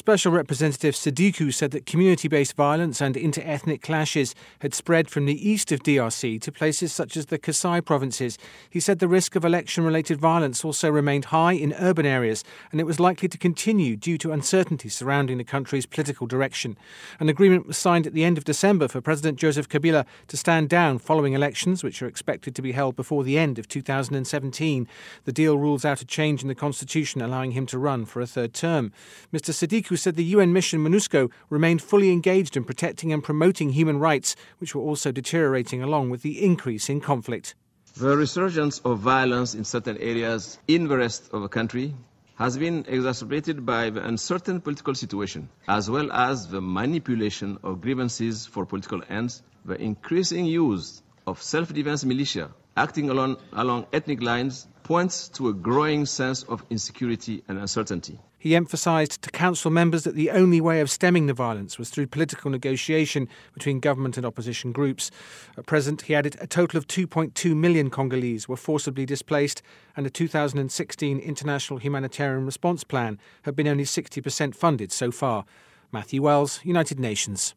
Special Representative Siddiqui said that community-based violence and inter-ethnic clashes had spread from the east of DRC to places such as the Kasai provinces. He said the risk of election-related violence also remained high in urban areas, and it was likely to continue due to uncertainty surrounding the country's political direction. An agreement was signed at the end of December for President Joseph Kabila to stand down following elections, which are expected to be held before the end of 2017. The deal rules out a change in the constitution allowing him to run for a third term. Mr. Siddiqui said the UN mission MONUSCO remained fully engaged in protecting and promoting human rights, which were also deteriorating along with the increase in conflict. The resurgence of violence in certain areas in the rest of the country has been exacerbated by the uncertain political situation, as well as the manipulation of grievances for political ends, the increasing use of self-defense militia acting along ethnic lines points to a growing sense of insecurity and uncertainty. He emphasised to council members that the only way of stemming the violence was through political negotiation between government and opposition groups. At present, he added, a total of 2.2 million Congolese were forcibly displaced, and the 2016 International Humanitarian Response Plan had been only 60% funded so far. Matthew Wells, United Nations.